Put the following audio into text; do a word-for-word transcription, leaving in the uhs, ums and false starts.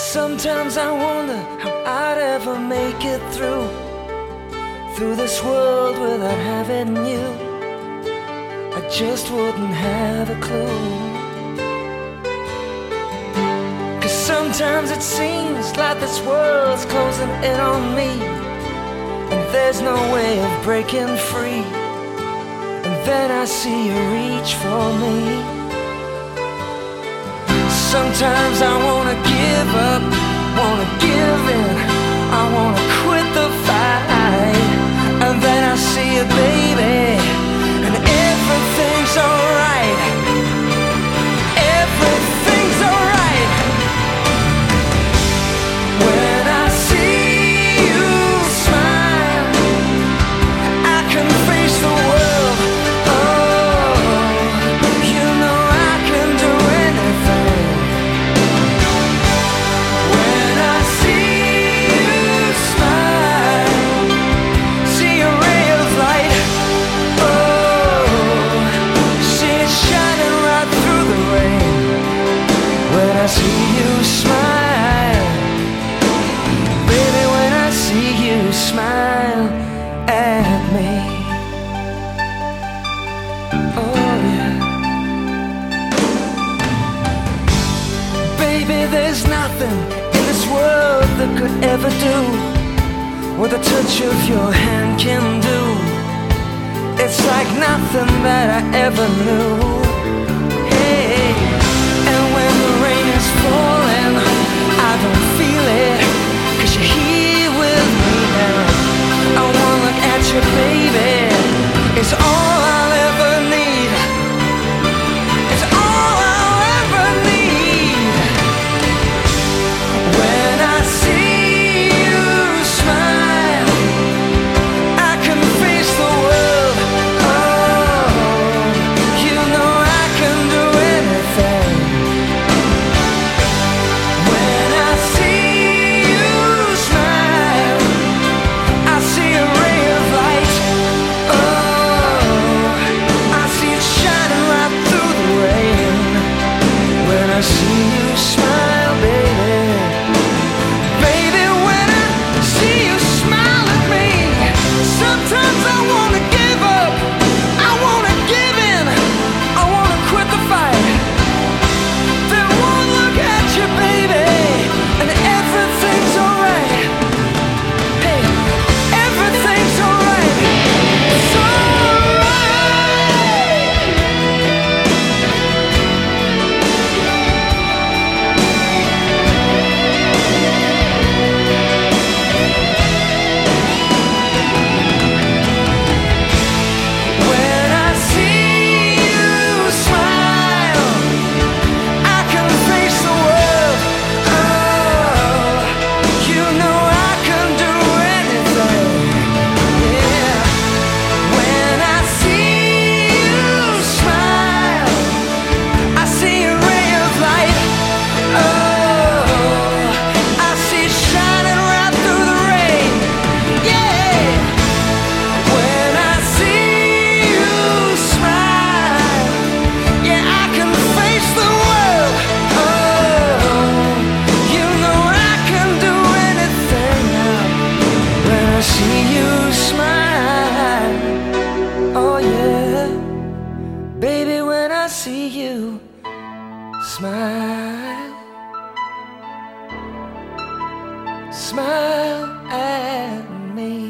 Sometimes I wonder how I'd ever make it through Through this world without having you. I just wouldn't have a clue. 'Cause sometimes it seems like this world's closing in on me, and there's no way of breaking free. And then I see you reach for me. Sometimes I wanna give up, wanna give in, I wanna quit the fight. And then I see you, baby, and everything's alright. Everything's alright. When I see you smile, I can face the world. Oh, you know I can do anything. When I see you smile, see a ray of light. Oh, see it shining right through the rain. When I see you smile, baby, when I see you smile at me. Oh yeah. Baby, there's nothing in this world that could ever do what the touch of your hand can do. It's like nothing that I ever knew. Hey, and when the rain is falling, I don't feel it, 'cause you're here with me now. I wanna look at you, baby, it's all I'll ever need. It's all I'll ever need. When I see you smile, I can face the world. Oh, you know I can do anything. When I see you smile, I see a ray of light. Oh, I see it shining right through the rain. When I see you smile, baby, baby, when I see you smile at me, sometimes I wanna give up, I wanna give in, I wanna quit the fight. Then one look at you, baby, and everything's alright. Hey, everything's alright. It's alright. When I see you smile, I can face the world. Oh, you know I can do anything. Yeah. When I see you smile, I see a ray of light. Oh, I see it shining right through the rain. Yeah. When I see you smile, yeah, I can face the world. Oh, you know I can do anything now. When I see you smile, oh yeah, baby, when I see you smile, smile at me.